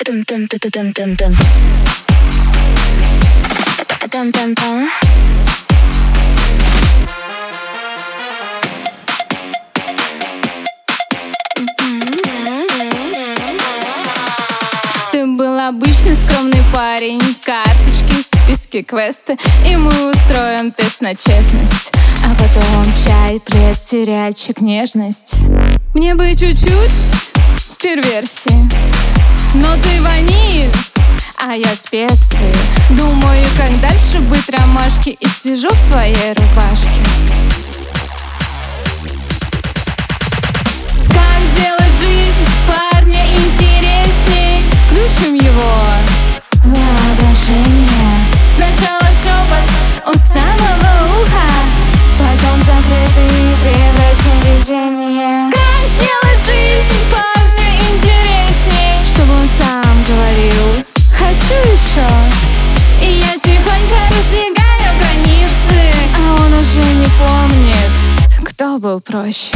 Ты был обычный скромный парень, карточки, списки, квесты, и мы устроим тест на честность. А потом чай, плед, сериальчик, нежность. Мне бы чуть-чуть перверсии, но ты ваниль, а я специи. Думаю, как дальше быть ромашки, и сижу в твоей рубашке. Как сделать жизнь парня интересней? Включим его воображение. Сначала шепот от самого уха, потом закрытый превратим движение. Как сделать жизнь парня интересней? Чтобы он сам говорил: хочу еще. И я тихонько раздвигаю границы, а он уже не помнит, кто был проще.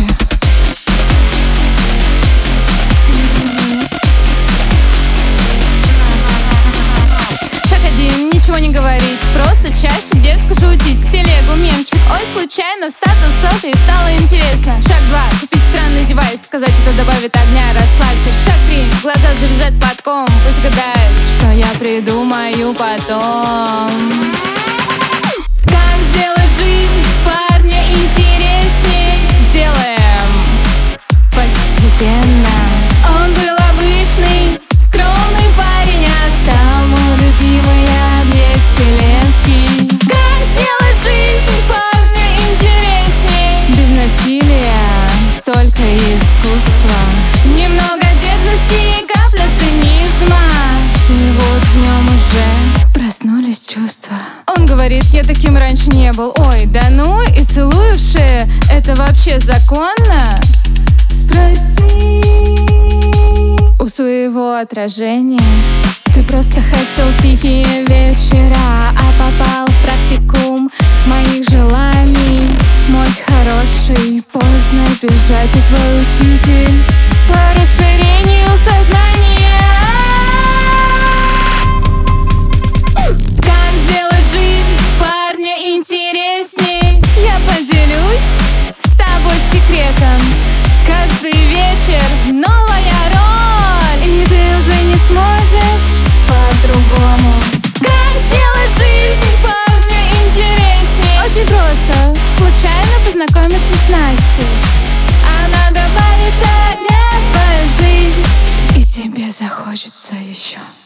Ничего не говорить, просто чаще дерзко шутить. Телегу, мемчик, ой, случайно, статус селфи, стало интересно. Шаг 2, купить странный девайс, сказать это добавит огня, расслабься. Шаг 3, глаза завязать платком, пусть гадает, что я придумаю потом. Как сделать жизнь парня интересней? Делаем постепенно. Он был обычный, скромный парень, а стал мой любимый объект вселенский. Как сделать жизнь парня интересней? Без насилия, только искусство. Немного дерзости и капля цинизма, и вот в нем уже проснулись чувства. Он говорит: я таким раньше не был. Ой, да ну, и целую в шею. Это вообще законно? Спроси у своего отражения. Ты просто хотел тихие вечера, а попал в практикум моих желаний. Мой хороший, поздно бежать, и твой учитель по расширению сознания. Как сделать жизнь парня интересней? Я поделюсь с тобой секретом. Каждый вечер новая роль, и ты уже не сможешь по-другому. Как сделать жизнь парня интересней? Очень просто, случайно познакомиться с Настей. Она добавит огня в твою жизнь, и тебе захочется еще.